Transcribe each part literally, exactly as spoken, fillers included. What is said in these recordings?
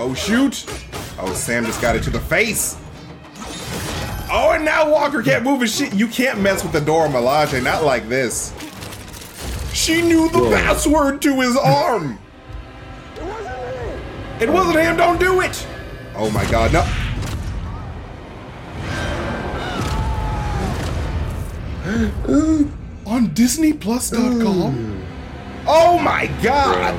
Oh, shoot. Oh, Sam just got it to the face. Oh, and now Walker can't move his shit. You can't mess with the Dora Milaje, not like this. She knew the Whoa. password to his arm. It wasn't me. It wasn't him. Don't do it. Oh, my God. No. On Disney Plus dot com? Oh, my God.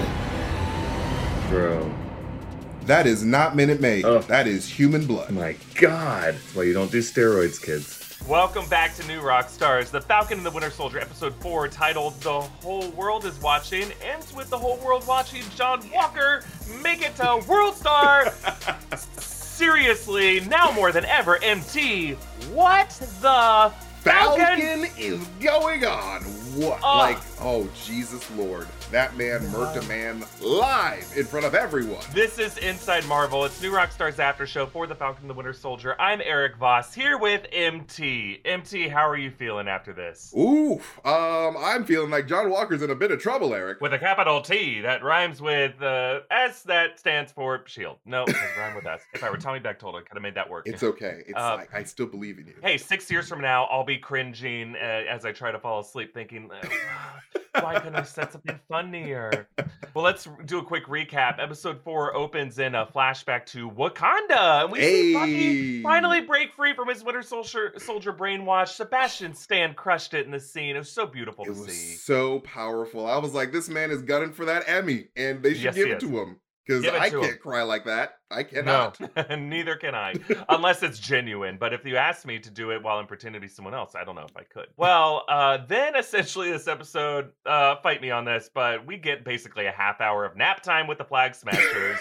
Bro. Bro. That is not Minute Maid. Oh. That is human blood. My God. That's why you don't do steroids, kids. Welcome back to New Rock Stars. The Falcon and the Winter Soldier episode four, titled The Whole World is Watching, ends with the whole world watching John Walker make it to World Star. Seriously, now more than ever, M T, what the Falcon, Falcon is going on? What? Uh, like, oh, Jesus Lord. That man murked a man live in front of everyone. This is Inside Marvel. It's New Rock Stars After Show for The Falcon and the Winter Soldier. I'm Eric Voss, here with M T. M T, how are you feeling after this? Ooh, um, I'm feeling like John Walker's in a bit of trouble, Eric. With a capital T that rhymes with uh, S that stands for shield. No, it doesn't rhyme with S. If I were Tommy Bechtold, I could have made that work. It's okay. It's Uh, like, I still believe in you. Hey, six years from now, I'll be cringing uh, as I try to fall asleep thinking, uh, why couldn't I said something funnier? Well, let's do a quick recap. Episode four opens in a flashback to Wakanda. And we see Bucky Hey. finally break free from his Winter Soldier, soldier brainwash. Sebastian Stan crushed it in the scene. It was so beautiful It to was see. so powerful. I was like, this man is gunning for that Emmy, and they should Yes, give he it is. to him. Because Give it I to can't him. cry like that. I cannot. No, neither can I, unless it's genuine. But if you ask me to do it while I'm pretending to be someone else, I don't know if I could. Well, uh, then essentially this episode, uh, fight me on this, but we get basically a half hour of nap time with the Flag Smashers.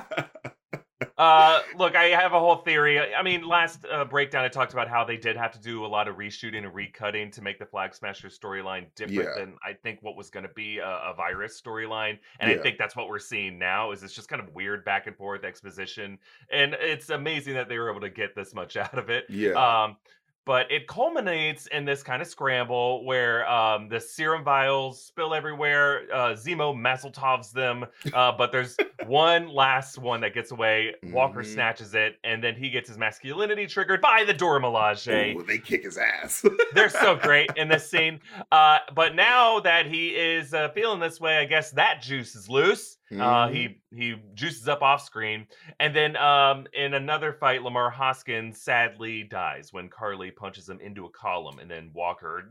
Uh, look, I have a whole theory. I mean, last uh, breakdown, I talked about how they did have to do a lot of reshooting and recutting to make the Flag Smasher storyline different Yeah. than I think what was going to be a, a virus storyline. And Yeah. I think that's what we're seeing now. Is it's just kind of weird back and forth exposition, and it's amazing that they were able to get this much out of it. Yeah. Um, but it culminates in this kind of scramble where um, the serum vials spill everywhere. Uh, Zemo Mazeltovs them, uh, but there's one last one that gets away. Walker Mhm. snatches it, and then he gets his masculinity triggered by the Dora Milaje. Ooh, they kick his ass. They're so great in this scene. Uh, but now that he is uh, feeling this way, I guess that juice is loose. Uh, Mhm. he he juices up off screen, and then um, in another fight, Lamar Hoskins sadly dies when Carly punches him into a column, and then Walker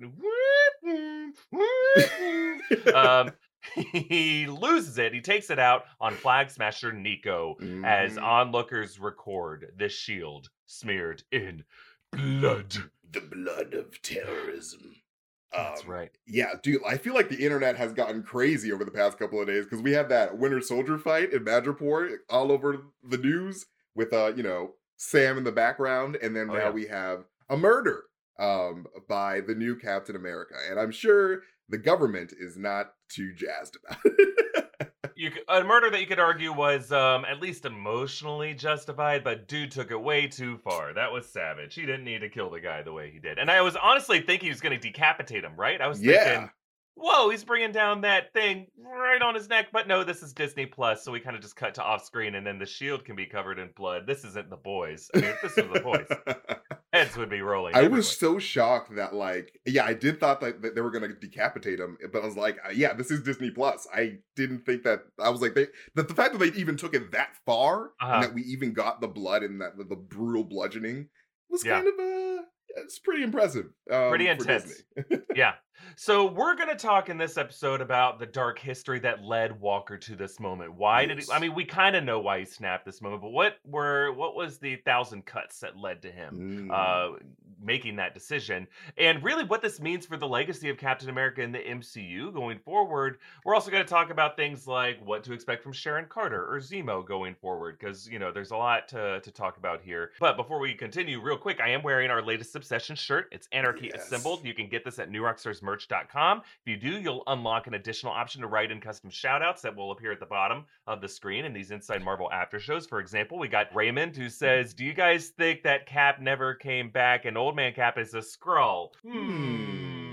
um, he loses it. He takes it out on Flag Smasher Nico as Mhm. onlookers record this shield smeared in blood. The blood of terrorism. That's Um, right. Yeah, dude, I feel like the internet has gotten crazy over the past couple of days because we had that Winter Soldier fight in Madripoor all over the news with, uh, you know, Sam in the background, and then Oh, now yeah. we have a murder um, by the new Captain America, and I'm sure the government is not too jazzed about it. You could, a murder that you could argue was um, at least emotionally justified, but dude took it way too far. That was savage. He didn't need to kill the guy the way he did. And I was honestly thinking he was going to decapitate him, right? I was Yeah. thinking, whoa, he's bringing down that thing right on his neck. But no, this is Disney Plus, so we kind of just cut to off screen, and then the shield can be covered in blood. This isn't The Boys. I mean, if this was The Boys, heads would be rolling. I everywhere. was so shocked that, like, yeah, I did thought that, that they were gonna decapitate him, but I was like, uh, yeah, this is Disney Plus. I didn't think that. I was like, they that the fact that they even took it that far Uh-huh. and that we even got the blood and that the, the brutal bludgeoning was Yeah. kind of uh, it's pretty impressive. Um, Pretty for intense. Disney. Yeah. So we're going to talk in this episode about the dark history that led Walker to this moment. Why did he, Yes. I mean, we kind of know why he snapped this moment, but what were what was the thousand cuts that led to him Mm. uh, making that decision? And really what this means for the legacy of Captain America in the M C U going forward. We're also going to talk about things like what to expect from Sharon Carter or Zemo going forward, because, you know, there's a lot to, to talk about here. But before we continue, real quick, I am wearing our latest Obsession shirt. It's Anarchy Yes. Assembled. You can get this at new rock stars merch dot com. If you do, you'll unlock an additional option to write in custom shoutouts that will appear at the bottom of the screen in these Inside Marvel after shows. For example, we got Raymond who says, "Do you guys think that Cap never came back and Old Man Cap is a Skrull?" Hmm.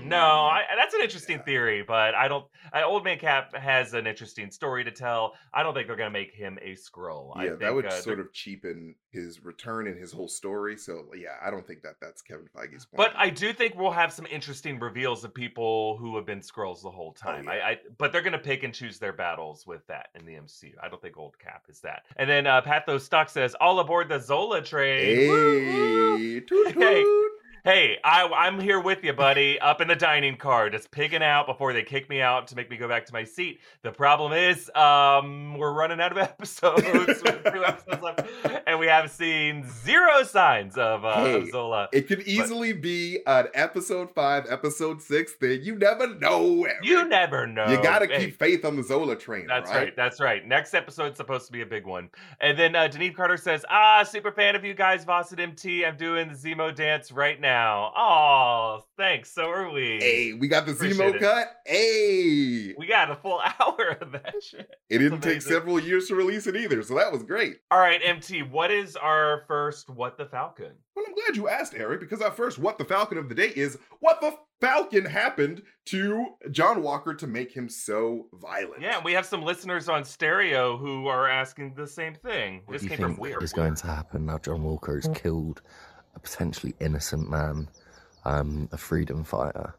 No, I, that's an interesting yeah. theory, but I don't. I, Old Man Cap has an interesting story to tell. I don't think they're gonna make him a Skrull. I Yeah, that think would uh, sort they're of cheapen his return and his whole story. So yeah, I don't think that that's Kevin Feige's But plan. I do think we'll have some interesting reveals of people who have been Skrulls the whole Oh time. I, yeah. I but they're gonna pick and choose their battles with that in the M C U. I don't think Old Cap is that. And then uh, Pathos Stock says, "All aboard the Zola train!" Woo woo! Hey, toot Hey, toot. hey, I, I'm here with you, buddy, up in the dining car, just pigging out before they kick me out to make me go back to my seat. The problem is, um, we're running out of episodes. We have two episodes left, and we have seen zero signs of, uh, of Hey, Zola. it could But easily be an episode five, episode six thing. You never know, you Eric. never know. You gotta Hey, keep faith on the Zola train, that's right? right. That's right. Next episode's supposed to be a big one. And then uh, Denise Carter says, "Ah, super fan of you guys, Voss at M T. I'm doing the Zemo dance right now." Oh, thanks. So are we. Hey, we got the Appreciate Zemo it. cut. Hey, We got a full hour of that shit. it That's didn't take amazing. several years to release it either, so that was great. All right, M T, what is our first What the Falcon? Well, I'm glad you asked, Eric, because our first What the Falcon of the day is what the Falcon happened to John Walker to make him so violent. Yeah, we have some listeners on stereo who are asking the same thing. What This do you came from think Weird. is going to happen now John Walker has killed a potentially innocent man, um, a freedom fighter,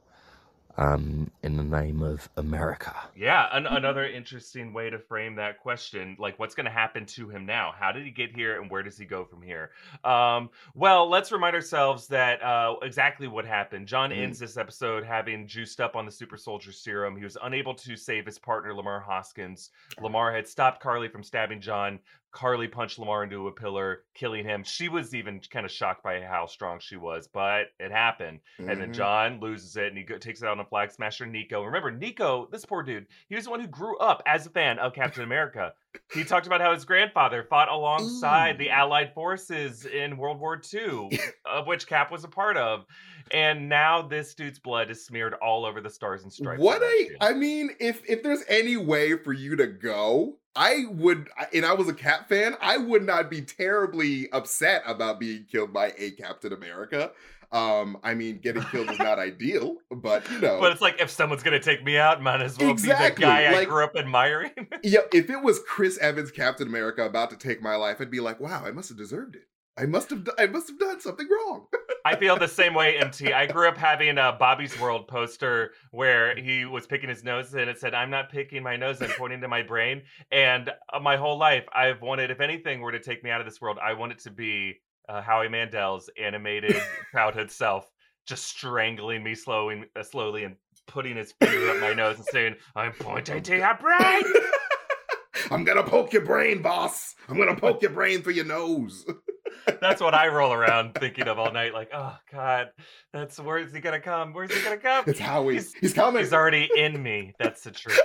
um, in the name of America? Yeah, an- another interesting way to frame that question. Like, what's going to happen to him now? How did he get here, and where does he go from here? Um, well, let's remind ourselves that uh, exactly what happened. John Mm. ends this episode having juiced up on the super soldier serum. He was unable to save his partner, Lamar Hoskins. Lamar had stopped Carly from stabbing John. Carly punched Lamar into a pillar, killing him. She was even kind of shocked by how strong she was, but it happened. And then Mhm. John loses it, and he go- takes it out on a flag smasher, Nico. Remember, Nico, this poor dude, he was the one who grew up as a fan of Captain America. He talked about how his grandfather fought alongside the Ooh. Allied forces in World War Two, of which Cap was a part of. And now this dude's blood is smeared all over the Stars and Stripes. What of that a! shit. I mean, if if there's any way for you to go, I would, and I was a Cap fan, I would not be terribly upset about being killed by a Captain America. Um, I mean, getting killed is not ideal, but you know, But it's like, if someone's gonna take me out, might as well be Exactly, the guy I like- grew up admiring. yeah. If it was Chris Evans, Captain America, about to take my life, I'd be like, wow, I must have deserved it. I must have, I must have done something wrong. I feel the same way, M T. I grew up having a Bobby's World poster where he was picking his nose and it said, "I'm not picking my nose, I'm pointing to my brain." And uh, my whole life, I've wanted, if anything were to take me out of this world, I want it to be uh, Howie Mandel's animated childhood self, just strangling me slowly, uh, slowly and putting his finger up my nose and saying, "I'm pointing to your brain." I'm gonna poke your brain, boss. I'm gonna poke your brain through your nose. That's what I roll around thinking of all night. Like, oh God, that's where's he gonna come? Where's he gonna come? It's Howie. He's- He's coming. He's already in me. That's the truth.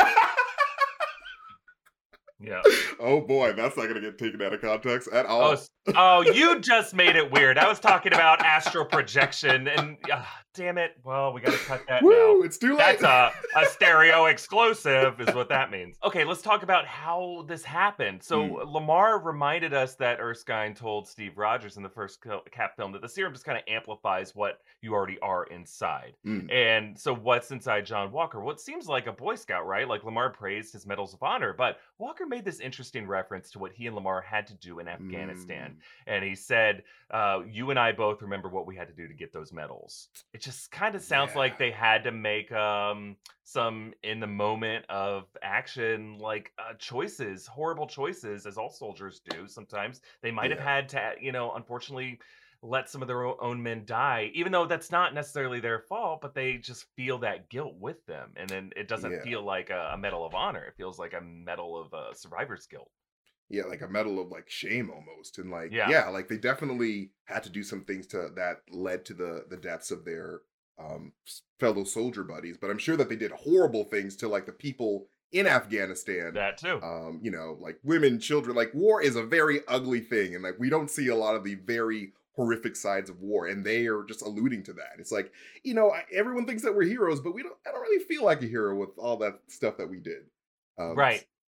Yeah. Oh boy, that's not gonna get taken out of context at all. Oh, s- oh, you just made it weird. I was talking about astral projection, and uh, damn it. Well, we got to cut that Woo, now. it's too late. That's a, a stereo exclusive, is what that means. Okay, let's talk about how this happened. So, Hmm. Lamar reminded us that Erskine told Steve Rogers in the first co- Cap film that the serum just kind of amplifies what you already are inside. Mm. And so, what's inside John Walker? Well, it seems like a Boy Scout, right? Like Lamar praised his medals of honor, but Walker made this interesting reference to what he and Lamar had to do in Afghanistan. Mm. And he said, uh, "You and I both remember what we had to do to get those medals." It just kind of sounds like Yeah. they had to make um, some in the moment of action, like uh, choices, horrible choices, as all soldiers do. Sometimes they might have Yeah. had to, you know, unfortunately, let some of their o- own men die, even though that's not necessarily their fault, but they just feel that guilt with them. And then it doesn't Yeah. feel like a, a medal of honor. It feels like a medal of uh, survivor's guilt. Yeah, like a medal of like shame almost. And like Yeah. yeah. like they definitely had to do some things to that led to the the deaths of their um s- fellow soldier buddies. But I'm sure that they did horrible things to like the people in Afghanistan. That too. Um, you know, like women, children, like war is a very ugly thing. And like we don't see a lot of the very horrific sides of war. And they are just alluding to that. It's like, you know, I- everyone thinks that we're heroes, but we don't I don't really feel like a hero with all that stuff that we did. Um, Right.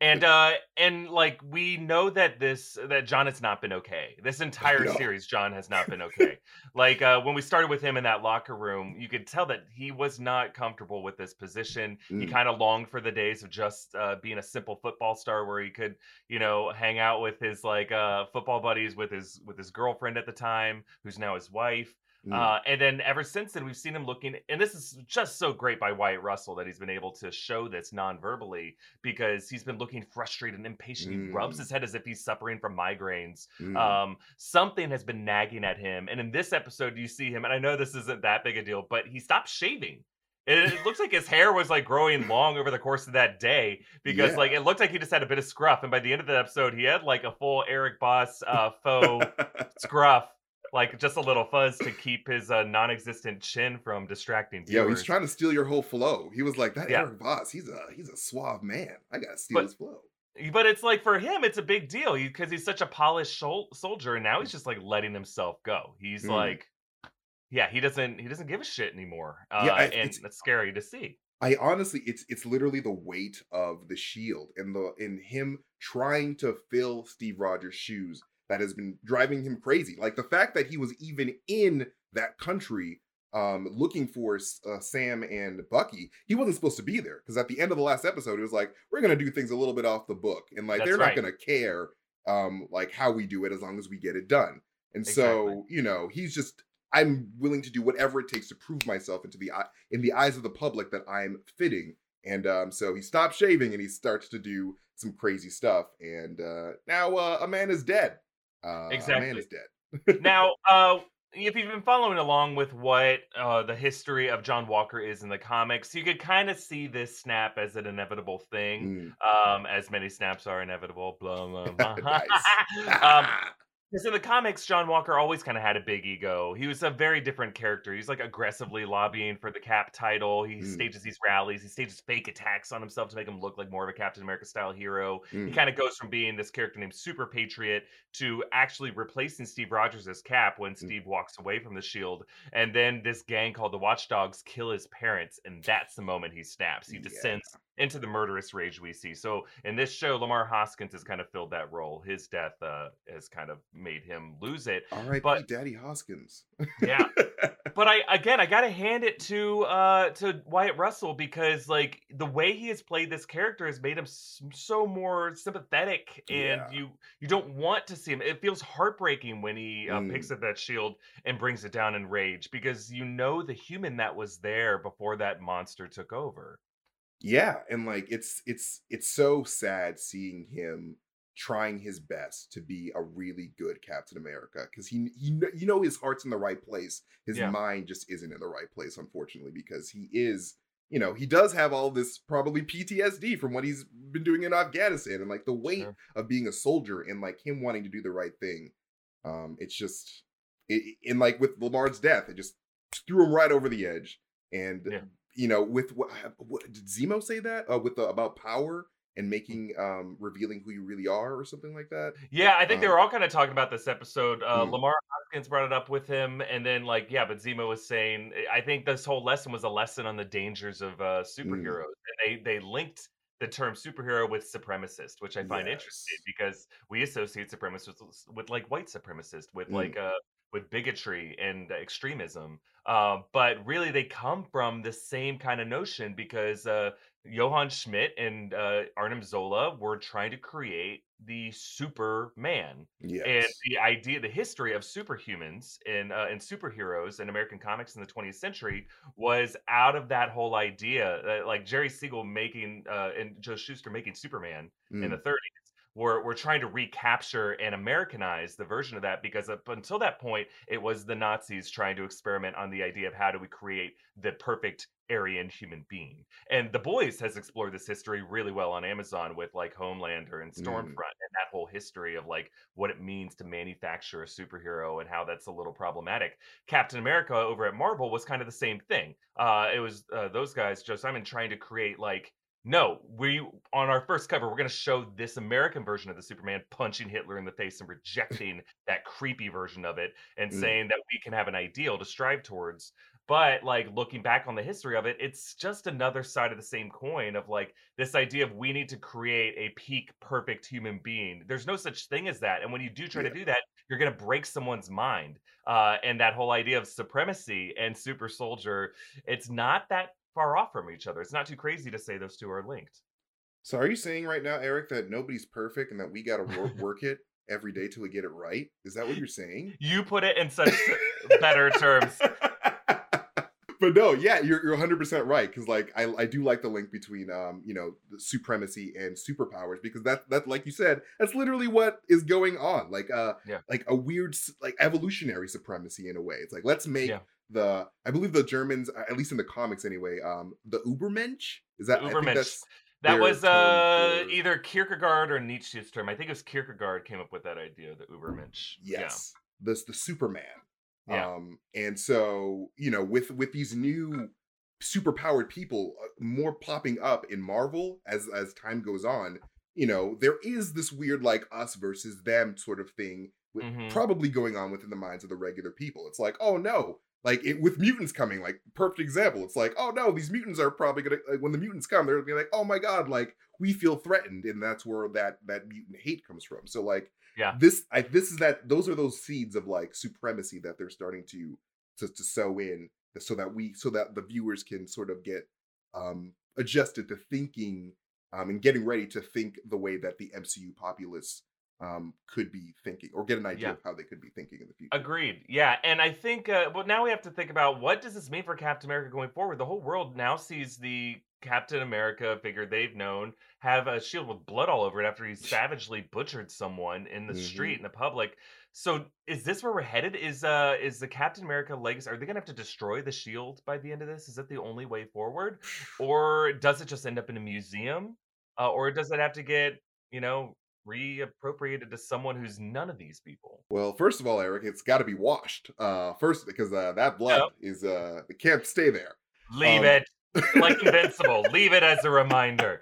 And uh and like we know that this that John has not been okay. This entire No. series, John has not been okay. Like uh when we started with him in that locker room, you could tell that he was not comfortable with this position. He Mm, kind of longed for the days of just uh being a simple football star where he could, you know, hang out with his like uh football buddies with his with his girlfriend at the time, who's now his wife. mm, Uh, and then ever since then, we've seen him looking, and this is just so great by Wyatt Russell that he's been able to show this non-verbally because he's been looking frustrated and impatient. He rubs mm, his head as if he's suffering from migraines. mm. Um, something has been nagging at him. And in this episode, you see him, and I know this isn't that big a deal, but he stopped shaving. And it looks like his hair was like growing long over the course of that day because like Yeah. it looked like he just had a bit of scruff. And by the end of the episode, he had like a full Eric Boss uh, faux scruff, like just a little fuzz to keep his uh, non-existent chin from distracting Yo, he's viewers. trying to steal your whole flow. He was like, that Yeah. Eric Voss, he's a he's a suave man. I gotta steal But his flow. But it's like for him, it's a big deal because he's such a polished shol- soldier, and now he's just like letting himself go. He's Mm. like, yeah, he doesn't he doesn't give a shit anymore, uh, Yeah, I, and it's it's scary to see. I honestly, it's it's literally the weight of the Shield and the in him trying to fill Steve Rogers' shoes that has been driving him crazy. Like the fact that he was even in that country, um, looking for S- uh, Sam and Bucky. He wasn't supposed to be there because at the end of the last episode, it was like we're gonna do things a little bit off the book, and like That's they're not right, gonna care, um, like how we do it as long as we get it done. And exactly. so, you know, he's just I'm willing to do whatever it takes to prove myself into the eye in the eyes of the public that I'm fitting. And um, so he stops shaving and he starts to do some crazy stuff. And uh, now uh, a man is dead. Uh, a man Exactly. is dead. Now, uh, if you've been following along with what uh, the history of John Walker is in the comics, you could kind of see this snap as an inevitable thing, Mm. um, as many snaps are inevitable. Blah blah blah. Nice. um, Because in the comics, John Walker always kind of had a big ego. He was a very different character. He's like aggressively lobbying for the Cap title. He Mm, stages these rallies. He stages fake attacks on himself to make him look like more of a Captain America style hero. He mm, kind of goes from being this character named Super Patriot to actually replacing Steve Rogers as Cap when mm. Steve walks away from the Shield. And then this gang called the Watchdogs kill his parents, and that's the moment he snaps. He Yeah. descends into the murderous rage we see. So in this show, Lamar Hoskins has kind of filled that role. His death uh, has kind of made him lose it. R I P But Daddy Hoskins. yeah, but I again I gotta hand it to uh to Wyatt Russell because like the way he has played this character has made him s- so more sympathetic, and Yeah. you you don't want to see him. It feels heartbreaking when he uh, picks Mm. up that shield and brings it down in rage because you know the human that was there before that monster took over. Yeah, and like it's it's it's so sad seeing him trying his best to be a really good Captain America because he he kn- you know his heart's in the right place. His Yeah, mind just isn't in the right place, unfortunately, because he is, you know, he does have all this probably P T S D from what he's been doing in Afghanistan and like the weight sure. of being a soldier and like him wanting to do the right thing. Um, it's just it, and like with Lamar's death, it just threw him right over the edge. And Yeah. you know, with what, what did Zemo say that uh, with the about power and making um revealing who you really are or something like that? Yeah, I think they Um, were all kind of talking about this episode. Uh, mm, Lamar Hoskins brought it up with him, and then like, yeah, but Zemo was saying, I think this whole lesson was a lesson on the dangers of uh, mm, superheroes, and they they linked the term superhero with supremacist, which I find interesting yes. because we associate supremacists with, with like white supremacist, with Mm, like uh with bigotry and extremism. Uh, but really, they come from the same kind of notion because uh, Johann Schmidt and uh, Arnim Zola were trying to create the Superman. And yes. the idea, the history of superhumans and uh, and superheroes in American comics in the twentieth century was out of that whole idea. Uh, like Jerry Siegel making uh, and Joe Shuster making Superman in the Mm, thirties. We're, we're trying to recapture and Americanize the version of that because up until that point, it was the Nazis trying to experiment on the idea of how do we create the perfect Aryan human being. And The Boys has explored this history really well on Amazon with like Homelander and Stormfront mm, and that whole history of like what it means to manufacture a superhero and how that's a little problematic. Captain America over at Marvel was kind of the same thing. Uh, it was uh, those guys, Joe Simon, trying to create like no, we on our first cover, we're going to show this American version of the Superman punching Hitler in the face and rejecting that creepy version of it and mm, saying that we can have an ideal to strive towards. But like looking back on the history of it, it's just another side of the same coin of like this idea of we need to create a peak perfect human being. There's no such thing as that. And when you do try Yeah. to do that, you're going to break someone's mind. Uh, and that whole idea of supremacy and super soldier, it's not that far off from each other. It's not too crazy to say those two are linked. So are you saying right now, Eric, that nobody's perfect and that we got to work, work it every day till we get it right? Is that what you're saying? You put it in such better terms. But no, yeah, you're, you're one hundred percent right. Because like I, I do like the link between um you know the supremacy and superpowers, because that that like you said, that's literally what is going on. Like uh Yeah. like a weird s- like evolutionary supremacy in a way. It's like, let's make Yeah. the I believe the Germans, uh, at least in the comics anyway, um the Ubermensch, is that I think Ubermensch. that's That their was term uh, for- either Kierkegaard or Nietzsche's term. I think it was Kierkegaard came up with that idea, the Ubermensch. Yes, the the Superman. Yeah. Um, and so you know, with with these new superpowered people uh, more popping up in Marvel as as time goes on, you know, there is this weird like us versus them sort of thing, with, Mhm. probably going on within the minds of the regular people. It's like, oh no. Like it, with mutants coming, like perfect example. It's like, oh no, these mutants are probably gonna like when the mutants come, they're gonna be like, oh my god, like we feel threatened, and that's where that that mutant hate comes from. So like, Yeah. this I this is that those are those seeds of like supremacy that they're starting to to, to sow in, so that we so that the viewers can sort of get um adjusted to thinking um and getting ready to think the way that the M C U populace um could be thinking, or get an idea Yeah. of how they could be thinking in the future. Agreed. Yeah, and I think uh, well now we have to think about what does this mean for Captain America going forward. The whole world now sees the Captain America figure they've known have a shield with blood all over it after he savagely butchered someone in the Mhm. street in the public. So is this where we're headed? Is uh is the Captain America legacy, are they gonna have to destroy the shield by the end of this? Is that the only way forward? Or does it just end up in a museum? Uh, or does it have to get, you know, reappropriated to someone who's none of these people? Well, first of all, Eric, it's got to be washed. Uh, first, because uh, that blood is uh, it can't stay there. Leave Um, it. Like Invincible. Leave it as a reminder.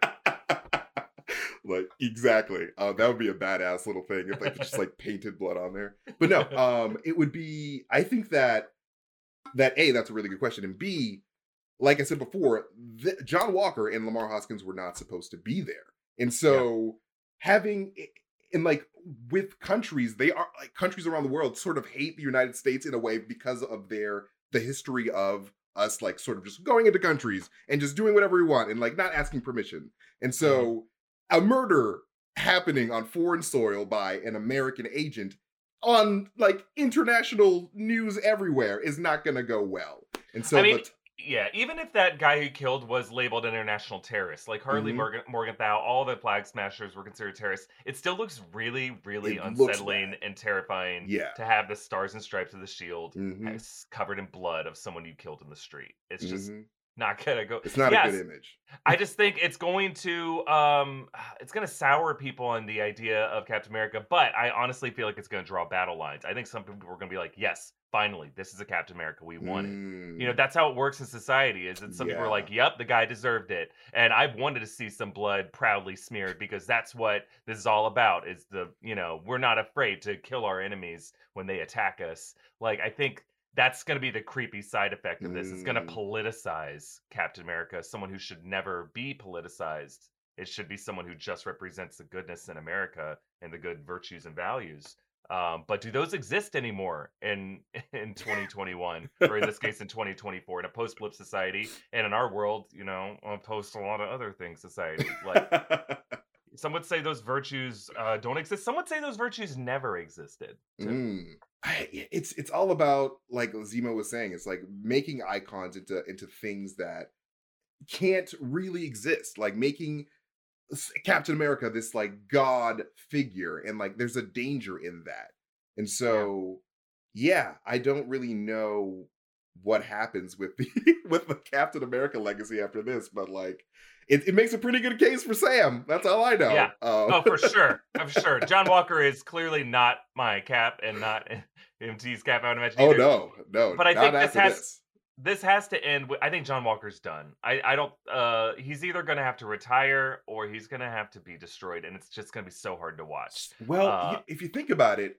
Like exactly. Uh, that would be a badass little thing if like just like painted blood on there. But no, um, it would be. I think that that A, that's a really good question, and B, like I said before, th- John Walker and Lamar Hoskins were not supposed to be there, and so having and like with countries, they are like countries around the world sort of hate the United States in a way because of their the history of us like sort of just going into countries and just doing whatever we want and like not asking permission. And so a murder happening on foreign soil by an American agent on like international news everywhere is not going to go well. And so I mean, the t- yeah, even if that guy who killed was labeled an international terrorist, like Harley Mhm. Morgan, Morgenthau, all the flag smashers were considered terrorists, it still looks really, really It looks unsettling bad. and terrifying Yeah. to have the stars and stripes of the shield Mhm. as- covered in blood of someone you killed in the street. It's just Mhm. not gonna go. It's not Yes, a good image. I just think it's going to um it's going to sour people on the idea of Captain America, but I honestly feel like it's going to draw battle lines. I think some people are going to be like, "Yes, finally, this is a Captain America we wanted." You know, Mm, that's how it works in society. Is that some people are yeah. like, "Yep, the guy deserved it." And I've wanted to see some blood proudly smeared because that's what this is all about. Is the, you know, we're not afraid to kill our enemies when they attack us. Like I think that's going to be the creepy side effect of this. It's going to Mm. politicize Captain America, someone who should never be politicized. It should be someone who just represents the goodness in America and the good virtues and values. Um, but do those exist anymore in in twenty twenty-one, or in this case in twenty twenty-four, in a post-blip society, and in our world, you know, a post a lot of other things society? Like some would say those virtues uh, don't exist. Some would say those virtues never existed. too. Mm. I, it's it's all about, like Zemo was saying, it's like making icons into into things that can't really exist, like making s- Captain America this like god figure, and like there's a danger in that. And so yeah, I don't really know what happens with the with the Captain America legacy after this, but like it, it makes a pretty good case for Sam. That's all I know. Yeah. Um, Oh, for sure, for sure. John Walker is clearly not my Cap and not M T's Cap. I would imagine. oh either. no, no, But I not think this after has- this. This has to end with, I think John Walker's done. I, I don't, uh, he's either going to have to retire or he's going to have to be destroyed. And it's just going to be so hard to watch. Well, Uh, y- if you think about it,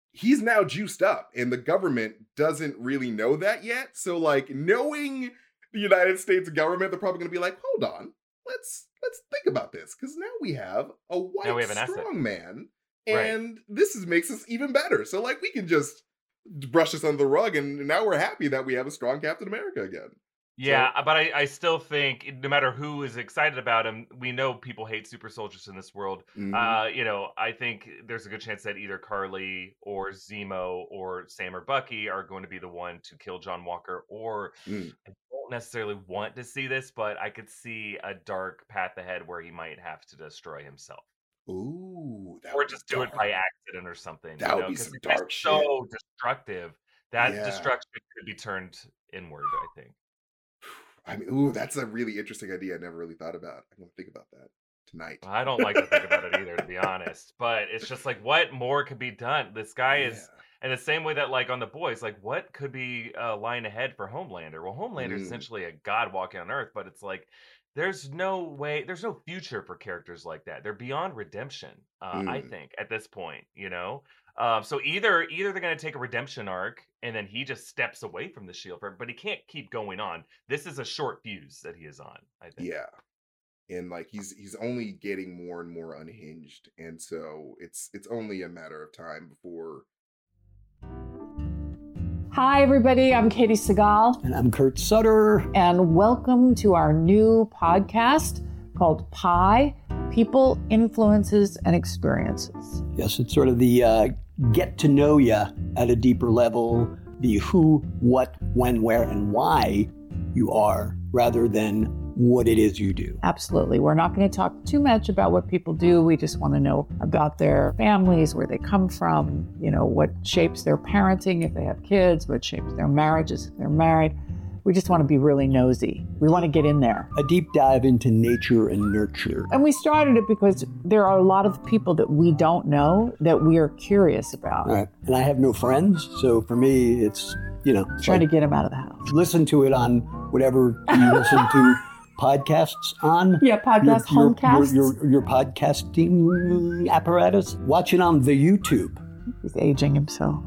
he's now juiced up, and the government doesn't really know that yet. So, like, knowing the United States government, they're probably going to be like, hold on, let's let's think about this, because now we have a white Now we have an asset. strong man, Right. and this is makes us even better. So, like, we can just brush this under the rug, and now we're happy that we have a strong Captain America again. Yeah, but I, I still think no matter who is excited about him, we know people hate super soldiers in this world. Mhm. Uh, you know, I think there's a good chance that either Carly or Zemo or Sam or Bucky are going to be the one to kill John Walker. Or Mm. I don't necessarily want to see this, but I could see a dark path ahead where he might have to destroy himself. Ooh, that Or would be just do it by dark. accident or something. That you would know, be 'cause some if it's dark shit. so destructive, that Yeah. destruction could be turned inward, I think. I mean, ooh, that's a really interesting idea I never really thought about. I'm gonna think about that tonight. I don't like to think about it either, to be honest. But it's just like, what more could be done? This guy Yeah. is, in the same way that, like, on The Boys, like, what could be uh, lying ahead for Homelander? Well, Homelander is Mm. essentially a god walking on Earth, but it's like, there's no way, there's no future for characters like that. They're beyond redemption, uh, I Mm. think, at this point, you know? Um, so either either they're going to take a redemption arc and then he just steps away from the shield, for, but he can't keep going on. This is a short fuse that he is on, I think. Yeah. And like he's he's only getting more and more unhinged. And so it's it's only a matter of time before Hi, everybody. I'm Katie Segal, And I'm Kurt Sutter. and welcome to our new podcast called Pi People, Influences, and Experiences. Yes, it's sort of the uh, get to know you at a deeper level, the who, what, when, where, and why you are, rather than what it is you do. Absolutely. We're not going to talk too much about what people do. We just want to know about their families, where they come from, you know, what shapes their parenting if they have kids, what shapes their marriages if they're married. We just want to be really nosy. We want to get in there. A deep dive into nature and nurture. And we started it because there are a lot of people that we don't know that we are curious about. All right. And I have no friends, so for me, it's, you know, it's Trying like, to get them out of the house. listen to it on whatever you listen to podcasts on. Yeah, podcast, your, homecasts. your, your, your podcasting apparatus. Watch it on the YouTube. He's aging himself.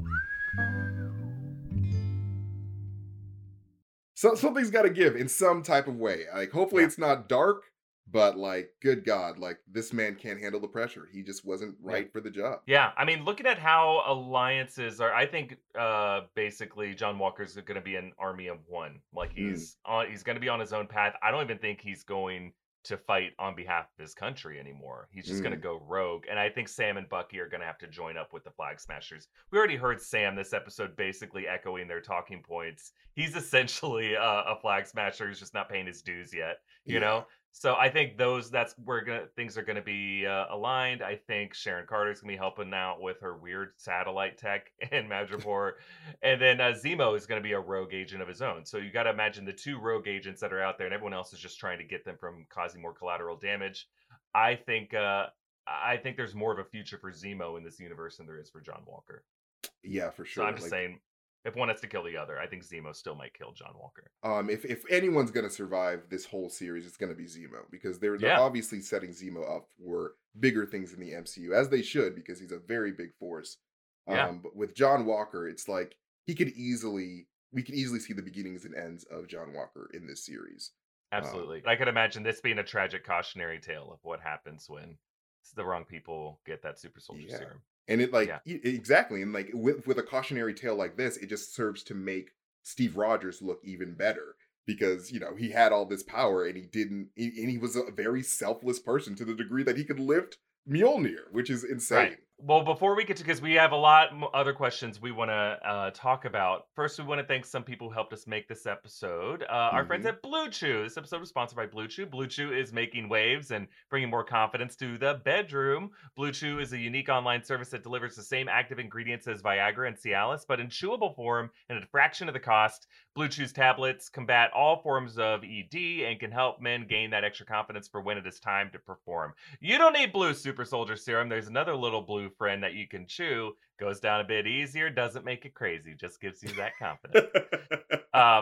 so something's got to give in some type of way. Like hopefully Yeah. it's not dark, but like good God, like this man can't handle the pressure. He just wasn't right for the job. Yeah, I mean, looking at how alliances are, I think uh, basically John Walker's going to be an army of one. Like Mm. he's on, he's going to be on his own path. I don't even think he's going to fight on behalf of his country anymore. He's just going to Mm. go rogue. And I think Sam and Bucky are going to have to join up with the Flag Smashers. We already heard Sam this episode basically echoing their talking points. He's essentially uh, a Flag Smasher who's just not paying his dues yet, you Yeah. know? So I think those that's where gonna, things are going to be uh, aligned. I think Sharon Carter's going to be helping out with her weird satellite tech in Madripoor, and then uh, Zemo is going to be a rogue agent of his own. So you got to imagine the two rogue agents that are out there, and everyone else is just trying to get them from causing more collateral damage. I think uh, I think there's more of a future for Zemo in this universe than there is for John Walker. Yeah, for sure. So I'm just Like, saying, if one has to kill the other, I think Zemo still might kill John Walker. Um, if if anyone's gonna survive this whole series, it's gonna be Zemo because they're they're Yeah. obviously setting Zemo up for bigger things in the M C U, as they should, because he's a very big force. Um, Yeah. but with John Walker, it's like he could easily we could easily see the beginnings and ends of John Walker in this series. Absolutely. I could imagine this being a tragic cautionary tale of what happens when the wrong people get that super soldier Yeah. serum. And it like Yeah. e- exactly, and like with with a cautionary tale like this, it just serves to make Steve Rogers look even better because you know he had all this power and he didn't, he, and he was a very selfless person to the degree that he could lift Mjolnir, which is insane. Right. Well, before we get to, because we have a lot m- other questions we want to uh, talk about. First, we want to thank some people who helped us make this episode. Uh, Our friends Mhm. at Blue Chew. This episode was sponsored by Blue Chew. Blue Chew is making waves and bringing more confidence to the bedroom. Blue Chew is a unique online service that delivers the same active ingredients as Viagra and Cialis, but in chewable form and at a fraction of the cost. Blue Chew's tablets combat all forms of E D and can help men gain that extra confidence for when it is time to perform. You don't need Blue Super Soldier Serum. There's another little blue friend that you can chew. Goes down a bit easier, doesn't make it crazy, just gives you that confidence. Um,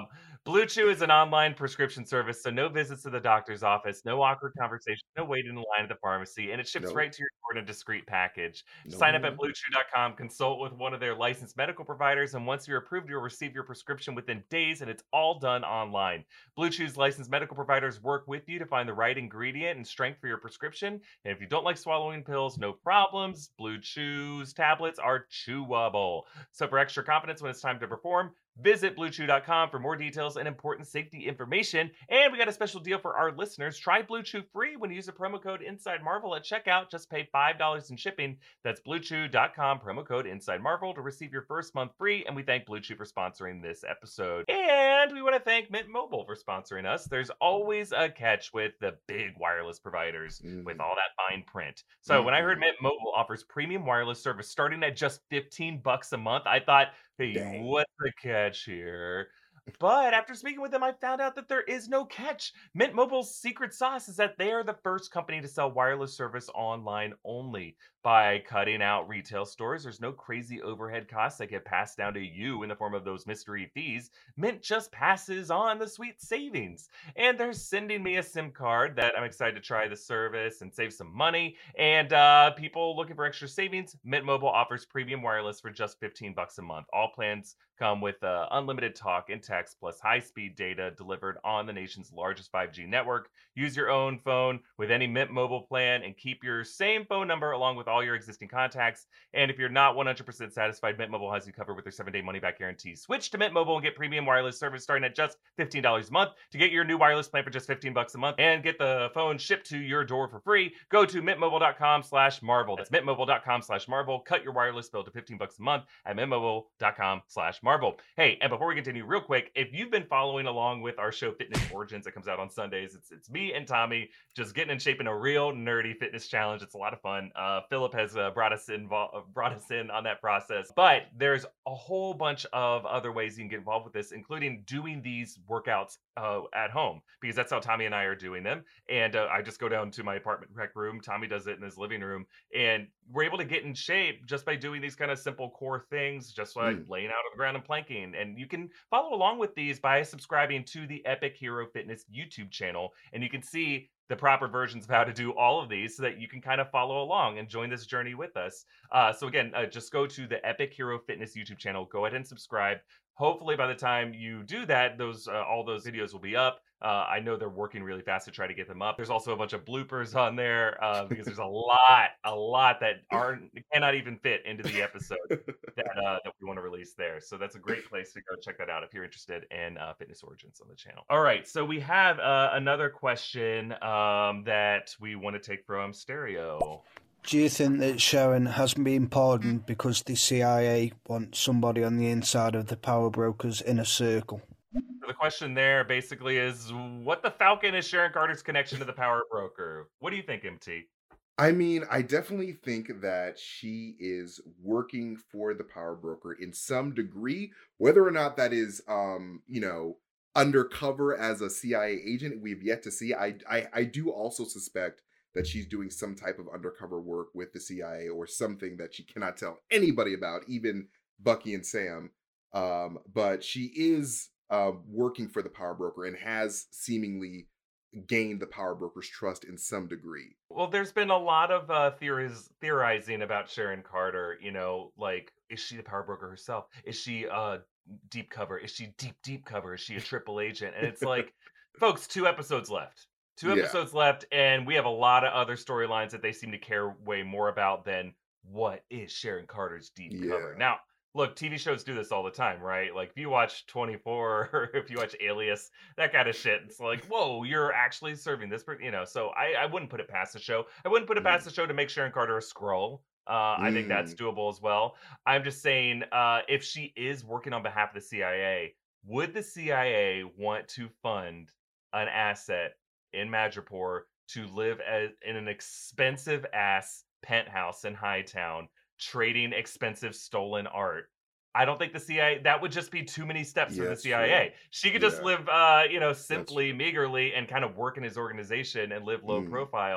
Blue Chew is an online prescription service, so no visits to the doctor's office, no awkward conversation, no waiting in line at the pharmacy, and it ships Nope. right to your door in a discreet package. No, Sign up no, at no. blue chew dot com, consult with one of their licensed medical providers, and once you're approved, you'll receive your prescription within days, and it's all done online. Blue Chew's licensed medical providers work with you to find the right ingredient and strength for your prescription. And if you don't like swallowing pills, no problems. Blue Chew's tablets are chewable. So for extra confidence when it's time to perform, visit blue chew dot com for more details and important safety information. And we got a special deal for our listeners. Try Blue Chew free when you use the promo code Inside Marvel at checkout. Just pay five dollars in shipping. That's blue chew dot com, promo code Inside Marvel to receive your first month free. And we thank Blue Chew for sponsoring this episode. And we want to thank Mint Mobile for sponsoring us. There's always a catch with the big wireless providers Mhm. with all that fine print. So when I heard Mhm. Mint Mobile offers premium wireless service starting at just fifteen bucks a month, I thought, hey, Dang. what's the catch here? But after speaking with them, I found out that there is no catch. Mint Mobile's secret sauce is that they are the first company to sell wireless service online only. By cutting out retail stores, there's no crazy overhead costs that get passed down to you in the form of those mystery fees. Mint just passes on the sweet savings. And they're sending me a SIM card that I'm excited to try the service and save some money. And uh, people looking for extra savings, Mint Mobile offers premium wireless for just fifteen bucks a month. All plans come with uh, unlimited talk and text plus high-speed data delivered on the nation's largest five G network. Use your own phone with any Mint Mobile plan and keep your same phone number along with all your existing contacts. And if you're not one hundred percent satisfied, Mint Mobile has you covered with their seven-day money-back guarantee. Switch to Mint Mobile and get premium wireless service starting at just fifteen dollars a month. To get your new wireless plan for just fifteen bucks a month and get the phone shipped to your door for free, go to mint mobile dot com slash marvel. That's mint mobile dot com slash marvel. Cut your wireless bill to fifteen bucks a month at mint mobile dot com slash marvel. Hey, and before we continue, real quick, if you've been following along with our show Fitness Origins that comes out on Sundays, it's it's me and Tommy just getting in shape in a real nerdy fitness challenge. It's a lot of fun. Uh, Philip has uh, brought us in brought us in on that process, but there's a whole bunch of other ways you can get involved with this, including doing these workouts uh, at home, because that's how Tommy and I are doing them. And uh, I just go down to my apartment rec room. Tommy does it in his living room, and we're able to get in shape just by doing these kind of simple core things, just like Mm. laying out on the ground and planking. And you can follow along with these by subscribing to the Epic Hero Fitness YouTube channel, and you can see the proper versions of how to do all of these so that you can kind of follow along and join this journey with us. Uh, so again, uh, just go to the Epic Hero Fitness YouTube channel, go ahead and subscribe. Hopefully by the time you do that, those uh, all those videos will be up. Uh, I know they're working really fast to try to get them up. There's also a bunch of bloopers on there uh, because there's a lot, a lot that aren't cannot even fit into the episode that uh, that we want to release there. So that's a great place to go check that out if you're interested in uh, Fitness Origins on the channel. All right, so we have uh, another question um, that we want to take from Stereo. Do you think that Sharon hasn't been pardoned because the C I A wants somebody on the inside of the power brokers in a circle? So the question there basically is, what the Falcon is Sharon Carter's connection to the power broker? What do you think, M T? I mean, I definitely think that she is working for the power broker in some degree, whether or not that is, um, you know, undercover as a C I A agent. We've yet to see. I, I, I do also suspect that she's doing some type of undercover work with the C I A or something that she cannot tell anybody about, even Bucky and Sam. Um, but she is uh, working for the power broker and has seemingly gained the power broker's trust in some degree. Well, there's been a lot of uh, theories theorizing about Sharon Carter. You know, like, is she the power broker herself? Is she uh, deep cover? Is she deep, deep cover? Is she a triple agent? And it's like, folks, two episodes left. Two Yeah. episodes left, and we have a lot of other storylines that they seem to care way more about than what is Sharon Carter's deep cover. Yeah. Now, look, T V shows do this all the time, right? Like, if you watch twenty-four or if you watch Alias, that kind of shit, it's like, whoa, you're actually serving this person, you know? So I, I wouldn't put it past the show. I wouldn't put it past the show to make Sharon Carter a Skrull. Uh, I think that's doable as well. I'm just saying, uh, if she is working on behalf of the C I A, would the C I A want to fund an asset in Madripoor to live as, in an expensive ass penthouse in Hightown, trading expensive stolen art? I don't think the C I A, that would just be too many steps Yeah, for the that's C I A. true. She could just Yeah. live, uh, you know, That's simply, true. meagerly, and kind of work in his organization and live low Mm. profile.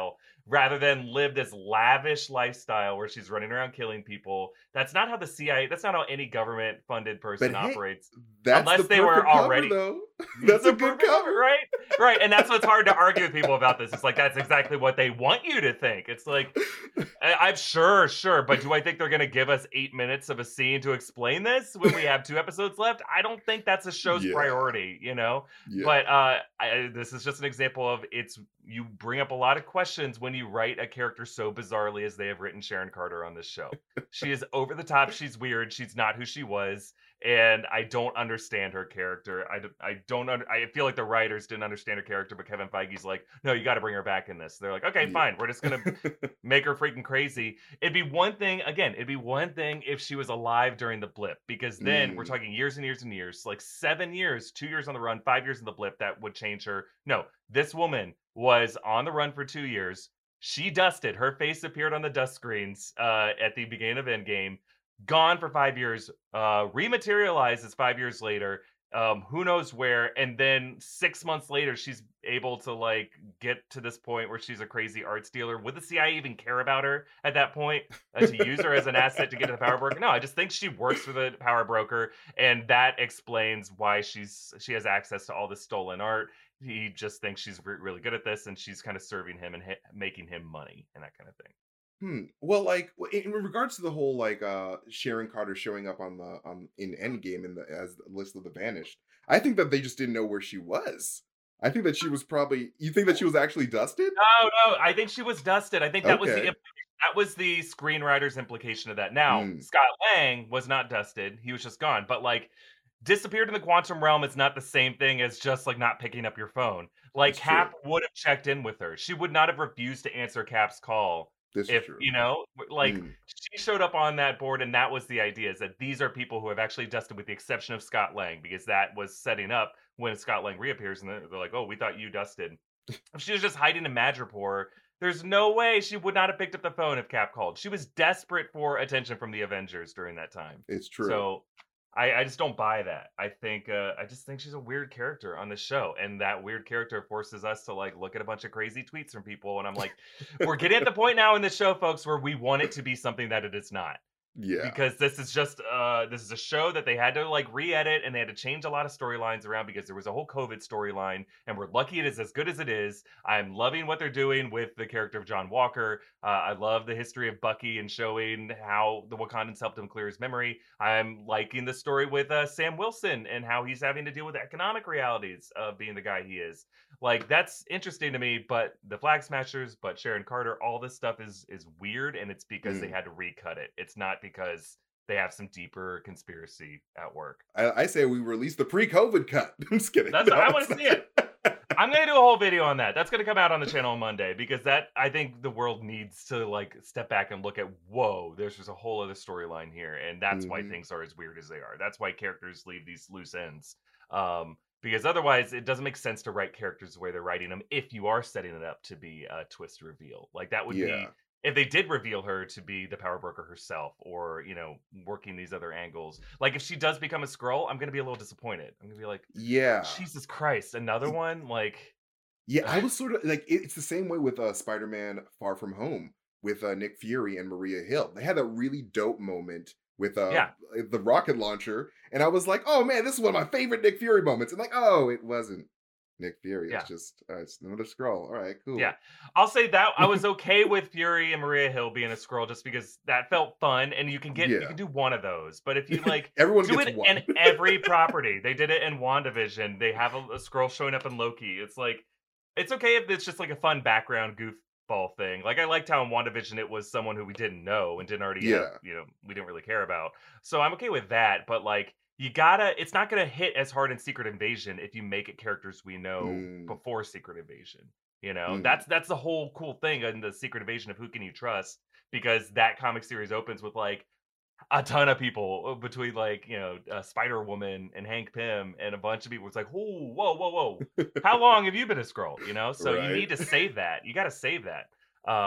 rather than live this lavish lifestyle where she's running around killing people. That's not how the C I A, that's not how any government funded person But hey, operates. that's Unless the they perfect were cover, already though. That's It's a good perfect cover. right? Right. And that's what's hard to argue with people about this. It's like that's exactly what they want you to think. It's like I- I'm sure, sure, but do I think they're gonna give us eight minutes of a scene to explain this when we have two episodes left? I don't think that's a show's Yeah. priority, you know. Yeah. But uh, I, this is just an example of it's you bring up a lot of questions when you write a character so bizarrely as they have written Sharon Carter on this show. She is over the top. She's weird. She's not who she was, and I don't understand her character. I, d- I don't. Under, I feel like the writers didn't understand her character, but Kevin Feige's like, no, you got to bring her back in this. They're like, okay, Yeah. fine. We're just gonna make her freaking crazy. It'd be one thing again. It'd be one thing if she was alive during the blip, because then we're Mm. talking years and years and years, like seven years, two years on the run, five years in the blip. That would change her. No, this woman was on the run for two years. She dusted. Her face appeared on the dust screens uh, at the beginning of Endgame. Gone for five years. Uh, rematerializes five years later. Um, who knows where? And then six months later, she's able to like get to this point where she's a crazy arts dealer. Would the C I A even care about her at that point uh, to use her as an asset to get to the power broker? No, I just think she works for the power broker, and that explains why she's she has access to all this stolen art. He just thinks she's re- really good at this, and she's kind of serving him and hi- making him money and that kind of thing. Hmm. Well, like w- in regards to the whole like uh Sharon Carter showing up on the on in Endgame in the as the list of the vanished, I think that they just didn't know where she was. I think that she was probably. You think that she was actually dusted? No, no, I think she was dusted. I think that was the Okay. impl- that was the screenwriter's implication of that. Now, Mm. Scott Lang was not dusted; he was just gone. But like, disappeared in the quantum realm is not the same thing as just like not picking up your phone. Like It's Cap true. would have checked in with her. She would not have refused to answer Cap's call This is if true. you know, w- like Mm. she showed up on that board, and that was the idea: is that these are people who have actually dusted, with the exception of Scott Lang, because that was setting up when Scott Lang reappears, and they're, they're like, "Oh, we thought you dusted." If she was just hiding in Madripoor, there's no way she would not have picked up the phone if Cap called. She was desperate for attention from the Avengers during that time. It's true. So I, I just don't buy that. I think uh, I just think she's a weird character on the show, and that weird character forces us to like look at a bunch of crazy tweets from people. And I'm like, we're getting at the point now in the show, folks, where we want it to be something that it is not. Yeah. Because this is just uh this is a show that they had to like re-edit, and they had to change a lot of storylines around because there was a whole COVID storyline, and we're lucky it is as good as it is. I'm loving what they're doing with the character of John Walker. Uh, I love the history of Bucky and showing how the Wakandans helped him clear his memory. I'm liking the story with uh, Sam Wilson and how he's having to deal with the economic realities of being the guy he is. Like that's interesting to me, but the Flag Smashers, but Sharon Carter, all this stuff is is weird, and it's because they Mm. had to recut it. It's not because they have some deeper conspiracy at work. I, I say we release the pre-COVID cut. I'm just kidding. That's No, I it's want to not. see it. I'm gonna do a whole video on that. That's gonna come out on the channel on Monday, because that I think the world needs to like step back and look at, whoa, there's just a whole other storyline here, and that's why Mhm. things are as weird as they are. That's why characters leave these loose ends. Um, because otherwise it doesn't make sense to write characters the way they're writing them if you are setting it up to be a twist reveal. Like that would Yeah. be if they did reveal her to be the power broker herself, or you know, working these other angles. Like if she does become a Skrull, I'm gonna be a little disappointed. I'm gonna be like, Yeah. Jesus Christ, another one? Like Yeah, I was sort of like it- it's the same way with uh, Spider-Man: Far From Home with uh, Nick Fury and Maria Hill. They had a really dope moment with uh, Yeah. the rocket launcher, and I was like, "Oh man, this is one of my favorite Nick Fury moments." And like, oh, it wasn't Nick Fury. Yeah. It's just uh, it's another Skrull. All right, cool. Yeah, I'll say that I was okay with Fury and Maria Hill being a Skrull, just because that felt fun, and you can get you Yeah. can do one of those. But if you like Everyone do gets it one. in every property, they did it in WandaVision. They have a, a Skrull showing up in Loki. It's like it's okay if it's just like a fun background goofball thing. Like I liked how in WandaVision it was someone who we didn't know and didn't already have, Yeah. you know, we didn't really care about. So I'm okay with that. But like you gotta, it's not gonna hit as hard in Secret Invasion if you make it characters we know Mm. before Secret Invasion. You know, Mhm. that's that's the whole cool thing in the Secret Invasion of Who Can You Trust, because that comic series opens with like a ton of people between like you know uh, Spider Woman and Hank Pym and a bunch of people. It's like, oh, whoa, whoa, whoa! How long have you been a Skrull? You know, so you Right. need to save that. You got to save that. Um,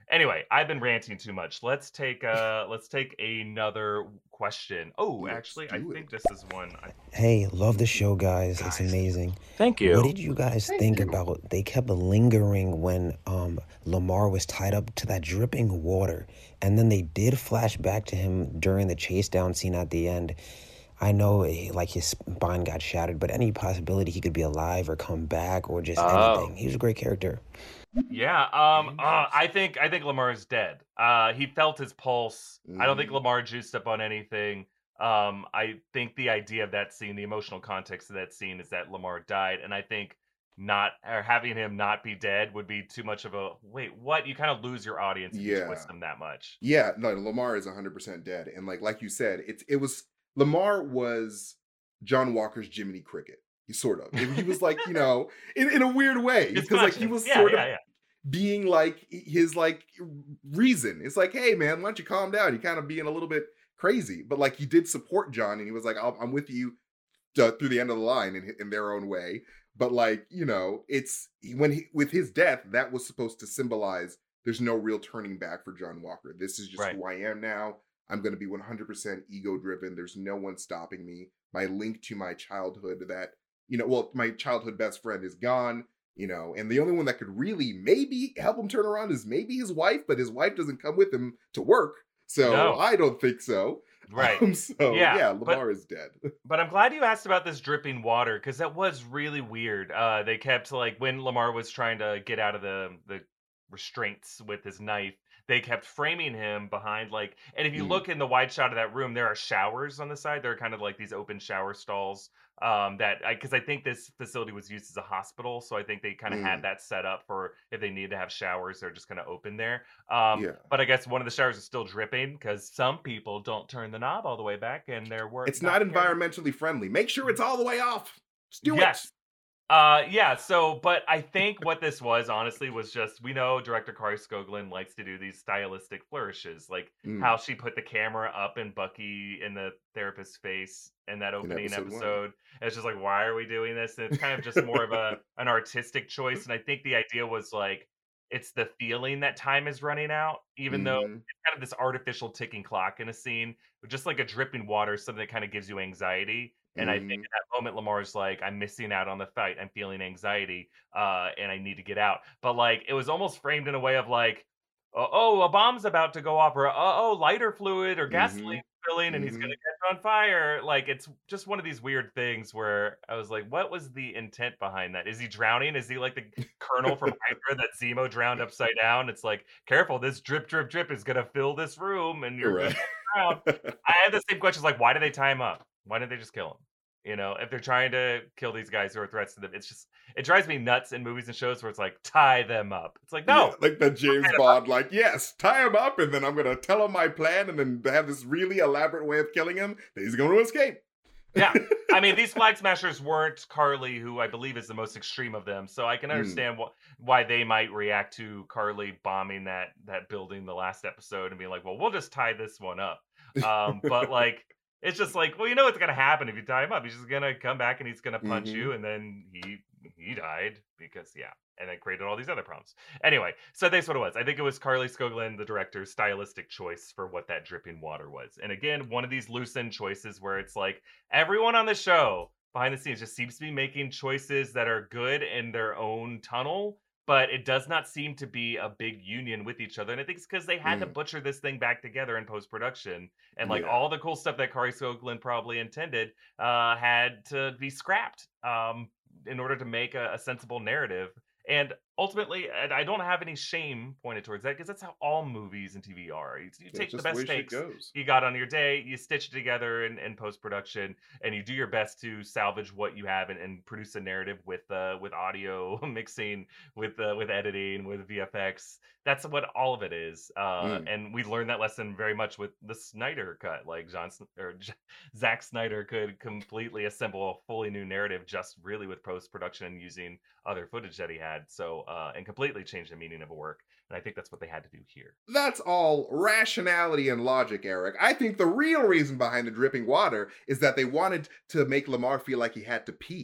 Anyway, I've been ranting too much. Let's take uh let's take another question. Oh, Let's actually, I do think it. this is one. I... Hey, love the show, guys. It's Guys. amazing. Thank What did you guys Thank think you. about? They kept lingering when um Lamar was tied up to that dripping water, and then they did flash back to him during the chase down scene at the end. I know, eh, like his spine got shattered, but any possibility he could be alive or come back or just Oh. anything. He was a great character. Yeah, um, uh, I think I think Lamar is dead. Uh, he felt his pulse. I don't think Mhm. Lamar juiced up on anything. Um, I think the idea of that scene, the emotional context of that scene, is that Lamar died, and I think not or having him not be dead would be too much of a wait. What? You kind of lose your audience if you Yeah. twist them that much. Yeah, no, Lamar is one hundred percent dead. And like like you said, it's it was Lamar was John Walker's Jiminy Cricket. He sort of. He was like, you know, in, in a weird way. His Because like he conscience. was Yeah, sort yeah, of yeah. being like his like reason. It's like, hey man, why don't you calm down? You're kind of being a little bit crazy. But like he did support John and he was like, I'll, I'm with you to, through the end of the line in in their own way. But like, you know, it's when he with his death, that was supposed to symbolize there's no real turning back for John Walker. This is just Right. who I am now. I'm going to be one hundred percent ego driven. There's no one stopping me. My link to my childhood that, you know, well, my childhood best friend is gone, you know, and the only one that could really maybe help him turn around is maybe his wife, but his wife doesn't come with him to work. So No. I don't think so. Right. Um, so Yeah, yeah, but- Lamar is dead. But I'm glad you asked about this dripping water because that was really weird. Uh, they kept like when Lamar was trying to get out of the the restraints with his knife, they kept framing him behind like. And if you Mm. look in the wide shot of that room, there are showers on the side. There are kind of like these open shower stalls. Um, that because I, I think this facility was used as a hospital, so I think they kind of Mm. had that set up for if they needed to have showers, they're just kind of open there. Um, Yeah. But I guess one of the showers is still dripping because some people don't turn the knob all the way back, and they're work. It's not environmentally friendly. Make sure it's all the way off. Just do Yes. it. Uh, yeah. So, but I think what this was honestly was just we know director Kari Skoglund likes to do these stylistic flourishes, like Mm. how she put the camera up in Bucky in the therapist's face in that opening episode episode. one. And it's just like, why are we doing this? And it's kind of just more of a an artistic choice. And I think the idea was like it's the feeling that time is running out, even though Mhm. it's kind of this artificial ticking clock in a scene, but just like a dripping water, something that kind of gives you anxiety. And I think Mhm. in that moment, Lamar's like, I'm missing out on the fight. I'm feeling anxiety, uh, and I need to get out. But like, it was almost framed in a way of like, oh, oh, a bomb's about to go off, or oh, oh lighter fluid or gasoline filling, and he's Mhm. gonna catch on fire. Like, it's just one of these weird things where I was like, what was the intent behind that? Is he drowning? Is he like the colonel from Hydra that Zemo drowned upside down? It's like, careful, this drip, drip, drip is gonna fill this room, and you're Right. gonna drown. I had the same questions like, why did they tie him up? Why didn't they just kill him? You know, if they're trying to kill these guys who are threats to them, it's just it drives me nuts in movies and shows where it's like tie them up. It's like no, Yeah, like that James Tie 'em Bond, like, yes, tie him up, and then I'm gonna tell him my plan, and then have this really elaborate way of killing him that he's gonna escape. yeah. I mean, these flag smashers weren't Carly, who I believe is the most extreme of them, so I can Mm. understand wh- why they might react to Carly bombing that that building the last episode and being like, well, we'll just tie this one up. Um, but like. It's just like, well, you know what's gonna happen if you tie him up. He's just gonna come back and he's gonna punch Mhm. you, and then he he died because yeah, and then created all these other problems. Anyway, so that's what it was. I think it was Carly Skoglund, the director's stylistic choice for what that dripping water was. And again, one of these loose end choices where it's like everyone on the show behind the scenes just seems to be making choices that are good in their own tunnel. But it does not seem to be a big union with each other. And I think it's because they had to Mm. butcher this thing back together in post-production. And like Yeah. all the cool stuff that Kari Skoglund probably intended uh, had to be scrapped um, in order to make a, a sensible narrative. And ultimately, and I don't have any shame pointed towards that because that's how all movies and T V are. You, you That's take the just best way shit takes goes. you got on your day, you stitch it together in, in post-production, and you do your best to salvage what you have and, and produce a narrative with uh, with audio mixing, with uh, with editing, with V F X. That's what all of it is. Uh, Mm. And we learned that lesson very much with the Snyder cut. Like John Sn- or J- Zack Snyder could completely assemble a fully new narrative just really with post-production and using other footage that he had. So uh, and completely change the meaning of a work. And I think that's what they had to do here. That's all rationality and logic, Eric. I think the real reason behind the dripping water is that they wanted to make Lamar feel like he had to pee.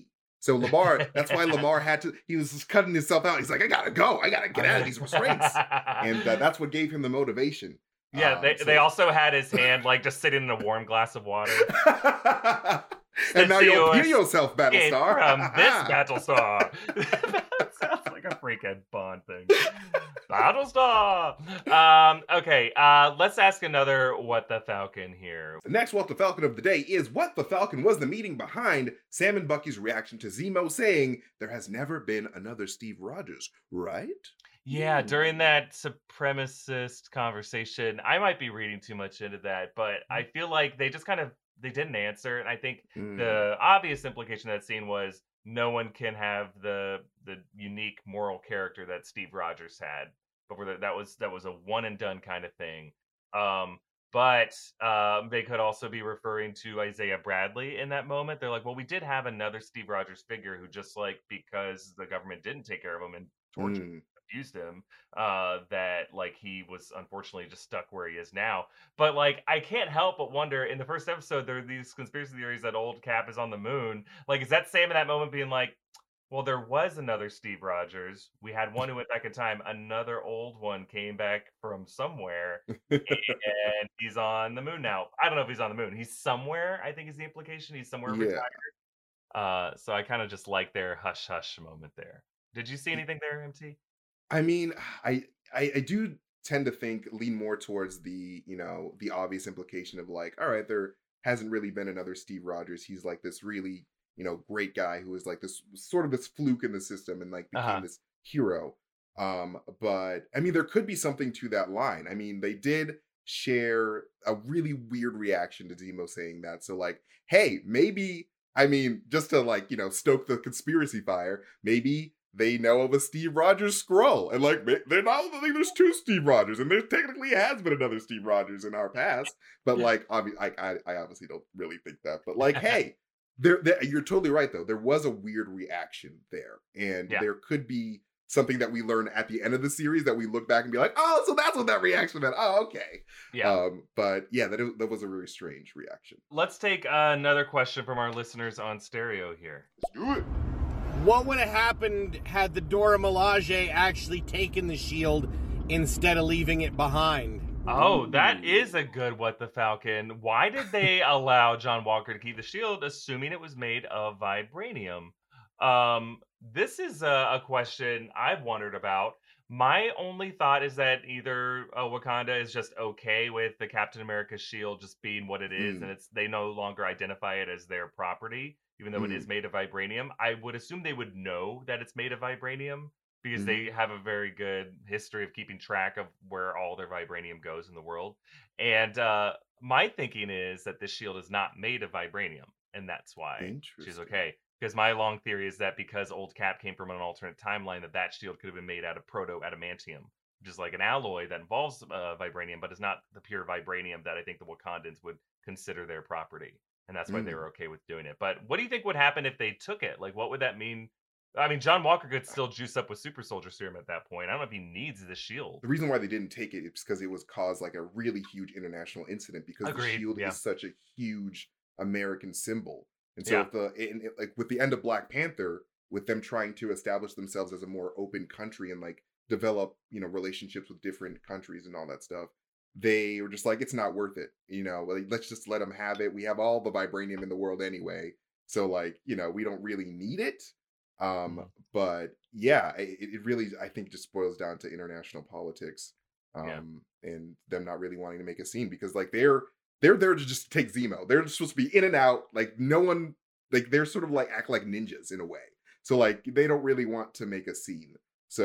So Lamar, that's why Lamar had to, he was just cutting himself out. He's like, I gotta go. I gotta get out of these restraints. And uh, that's what gave him the motivation. Yeah, Um, they, so- they also had his hand like just sitting in a warm glass of water. And now Since you'll you pee yourself, escaped Battlestar. from this Battlestar. That sounds like a freaking Bond thing. Battlestar. Um, okay, uh, let's ask another What the Falcon here. The next What the Falcon of the day is what the Falcon was the meaning behind Sam and Bucky's reaction to Zemo saying there has never been another Steve Rogers, right? Yeah, during that supremacist conversation, I might be reading too much into that, but I feel like they just kind of they didn't answer, and I think Mm. the obvious implication of that scene was no one can have the the unique moral character that Steve Rogers had. Before that, that was that was a one and done kind of thing. Um, but um, they could also be referring to Isaiah Bradley in that moment. They're like, well, we did have another Steve Rogers figure who, just like because the government didn't take care of him and tortured Mm. abused him, uh that like he was unfortunately just stuck where he is now. But like I can't help but wonder, in the first episode there are these conspiracy theories that old Cap is on the moon. Like, is that Sam in that moment being like, well, there was another Steve Rogers, we had one who went back in time, another old one came back from somewhere, and he's on the moon now. I don't know if he's on the moon, he's somewhere, I think is the implication. He's somewhere Yeah. retired. Uh so I kind of just like their hush hush moment there. Did you see anything there, M T? I mean, I, I I do tend to think lean more towards the, you know, the obvious implication of like, all right, there hasn't really been another Steve Rogers. He's like this really, you know, great guy who is like this sort of this fluke in the system and like became Uh-huh. this hero. Um, but I mean, there could be something to that line. I mean, they did share a really weird reaction to Zemo saying that. So like, hey, maybe, I mean, just to like, you know, stoke the conspiracy fire, maybe they know of a Steve Rogers scroll, and like ma- they're not think there's two Steve Rogers, and there technically has been another Steve Rogers in our past. But like, obvi- I, I, I obviously don't really think that. But like, hey, there, there, you're totally right though. There was a weird reaction there, and Yeah. there could be something that we learn at the end of the series that we look back and be like, oh, so that's what that reaction meant. Oh, okay. Yeah. Um, but yeah, that that was a really strange reaction. Let's take uh, another question from our listeners on stereo here. Let's do it. What would have happened had the Dora Milaje actually taken the shield instead of leaving it behind? Oh, that is a good What the Falcon. Why did they allow John Walker to keep the shield, assuming it was made of vibranium? Um, this is a, a question I've wondered about. My only thought is that either uh, Wakanda is just okay with the Captain America shield just being what it is, Mm. and it's they no longer identify it as their property, even though it Mm. is made of vibranium. I would assume they would know that it's made of vibranium because Mhm. they have a very good history of keeping track of where all their vibranium goes in the world. And uh, my thinking is that this shield is not made of vibranium, and that's why she's Interesting. okay. Because my long theory is that because old Cap came from an alternate timeline, that that shield could have been made out of proto-adamantium, which is like an alloy that involves uh, vibranium, but is not the pure vibranium that I think the Wakandans would consider their property. And that's why they Mm. were okay with doing it. But what do you think would happen if they took it? Like, what would that mean? I mean, John Walker could still juice up with super soldier serum at that point. I don't know if he needs the shield. The reason why they didn't take it is because it was caused like a really huge international incident because the Agreed, shield yeah. is such a huge American symbol. And so Yeah. if the and it- like with the end of Black Panther, with them trying to establish themselves as a more open country and like develop, you know, relationships with different countries and all that stuff, they were just like, it's not worth it. You know, like, let's just let them have it. We have all the vibranium in the world anyway. So like, you know, we don't really need it. Um, Mhm. but yeah, it, it really, I think, just boils down to international politics, um, Yeah. and them not really wanting to make a scene because like they're they're there to just take Zemo. They're just supposed to be in and out. Like no one, like they're sort of like act like ninjas in a way. So like they don't really want to make a scene.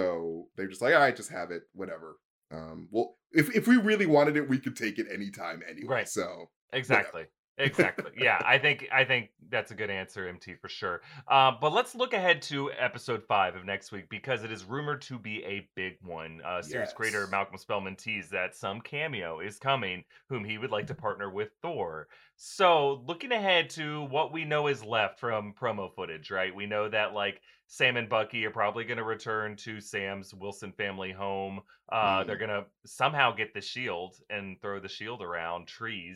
So they're just like, all right, just have it, whatever. Um, well, if if we really wanted it, we could take it anytime anyway. Right. So Exactly. Exactly. Yeah, I think I think that's a good answer, M T, for sure. Uh, but let's look ahead to episode five of next week because it is rumored to be a big one. Uh, series creator Yes. Malcolm Spellman teased that some cameo is coming, whom he would like to partner with Thor. So, looking ahead to what we know is left from promo footage, right? We know that like Sam and Bucky are probably going to return to Sam's Wilson family home. Uh, Mm. They're going to somehow get the shield and throw the shield around trees.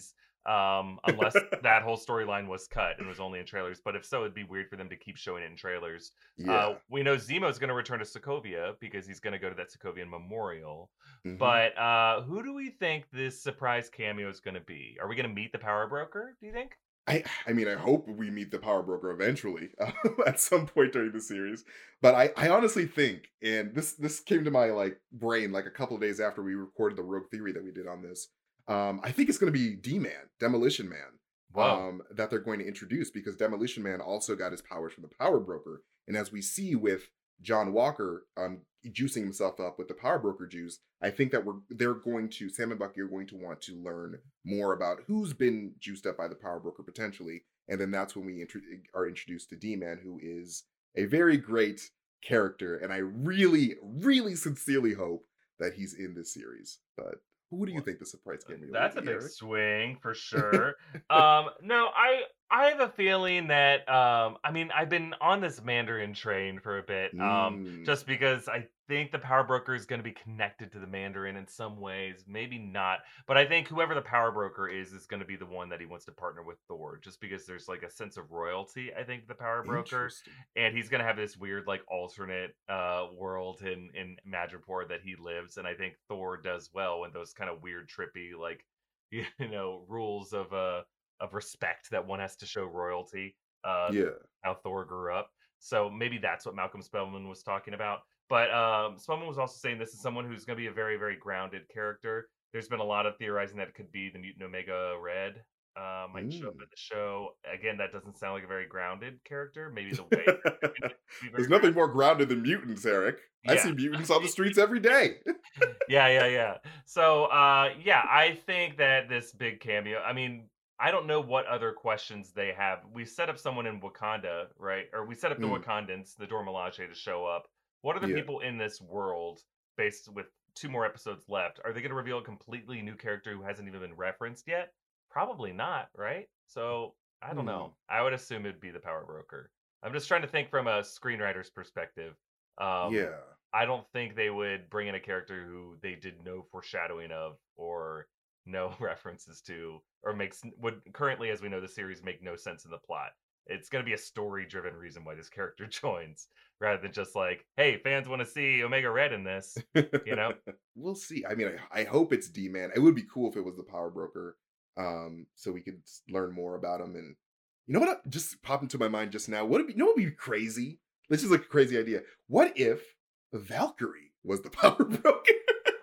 Um, unless that whole storyline was cut and was only in trailers. But if so, it'd be weird for them to keep showing it in trailers. Yeah. Uh, we know Zemo's going to return to Sokovia because he's going to go to that Sokovian memorial. Mhm. But uh, who do we think this surprise cameo is going to be? Are we going to meet the Power Broker, do you think? I, I mean, I hope we meet the Power Broker eventually uh, at some point during the series. But I, I honestly think, and this this came to my like brain like a couple of days after we recorded the Rogue Theory that we did on this. Um, I think it's going to be D-Man, Demolition Man, Wow. um, that they're going to introduce because Demolition Man also got his powers from the Power Broker. And as we see with John Walker um, juicing himself up with the Power Broker juice, I think that we're they're going to, Sam and Bucky are going to want to learn more about who's been juiced up by the Power Broker potentially. And then that's when we intro- are introduced to D-Man, who is a very great character. And I really, really sincerely hope that he's in this series. But who do you think the surprise cameo will That's a be, big Eric? swing for sure. um, no, I I have a feeling that um, I mean I've been on this Mandarin train for a bit, um, Mm. just because I think the Power Broker is going to be connected to the Mandarin in some ways, maybe not, but I think whoever the Power Broker is is going to be the one that he wants to partner with Thor, just because there's like a sense of royalty. I think the Power Broker, Interesting. and he's gonna have this weird like alternate uh world in in Madripoor that he lives, and I think Thor does well when those kind of weird trippy like you know rules of uh of respect that one has to show royalty, uh Yeah. how Thor grew up. So maybe that's what Malcolm Spellman was talking about. But um Spellman was also saying this is someone who's going to be a very very grounded character. There's been a lot of theorizing that it could be the Mutant Omega Red uh, might show up Mm. in the show. Again, that doesn't sound like a very grounded character. Maybe the way they're doing it could be very There's nothing more grounded than mutants, Eric. I Yeah. see mutants on the streets every day. yeah, yeah, yeah. So, uh, yeah, I think that this big cameo. I mean, I don't know what other questions they have. We set up someone in Wakanda, right? Or we set up the Mm. Wakandans, the Dora Milaje, to show up. What are the Yeah. people in this world, based with two more episodes left? Are they going to reveal a completely new character who hasn't even been referenced yet? Probably not, right? So I don't know. I would assume it'd be the Power Broker. I'm just trying to think from a screenwriter's perspective. Um, Yeah. I don't think they would bring in a character who they did no foreshadowing of or no references to, or makes would currently, as we know, the series make no sense in the plot. It's going to be a story-driven reason why this character joins, rather than just like, hey, fans want to see Omega Red in this, you know? We'll see. I mean, I, I hope it's D-Man. It would be cool if it was the Power Broker, um, so we could s- learn more about him. And you know what uh, just popped into my mind just now? What would be, you know what would be crazy? This is like a crazy idea. What if Valkyrie was the Power Broker?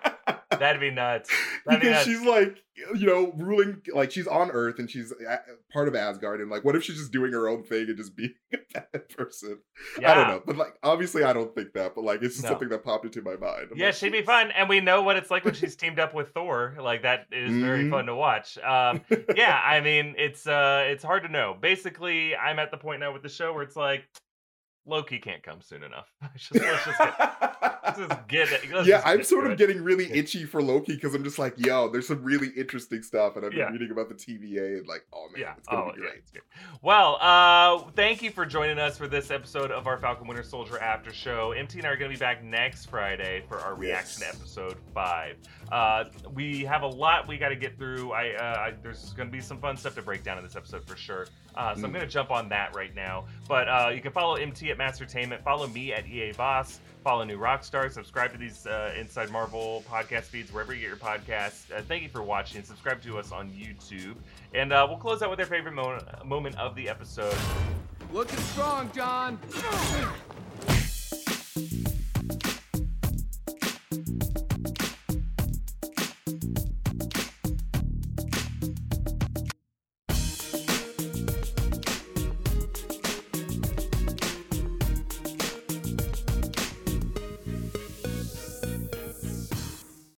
That'd be nuts. That'd be Because nuts. she's like, you know, ruling, like she's on Earth and she's a- part of Asgard. And like, what if she's just doing her own thing and just being a bad person? I don't Yeah. know. But like, obviously, I don't think that. But like, it's just No. something that popped into my mind. I'm Yeah, like, she'd be fun, and we know what it's like when she's teamed up with Thor. Like that is very Mhm. fun to watch. Um, yeah, I mean, it's uh, it's hard to know. Basically, I'm at the point now with the show where it's like Loki can't come soon enough. Let's just, let's just get, let's just get it. Let's yeah, just I'm get sort to of it. getting really itchy for Loki because I'm just like, yo, there's some really interesting stuff, and I've been Yeah. reading about the T V A and like, oh man, Yeah. it's gonna Oh, be yeah, great. it's good. Well, uh, thank you for joining us for this episode of our Falcon Winter Soldier After Show. M T and I are going to be back next Friday for our reaction to Yes. episode five. Uh, we have a lot we got to get through. I, uh, I there's going to be some fun stuff to break down in this episode for sure. Uh, so I'm Mm. going to jump on that right now. But uh, you can follow M T at Mastertainment. Follow me at E A Boss. Follow New Rockstar. Subscribe to these uh, Inside Marvel podcast feeds wherever you get your podcasts. Uh, thank you for watching. Subscribe to us on YouTube. And uh, we'll close out with our favorite mo- moment of the episode. Looking strong, John.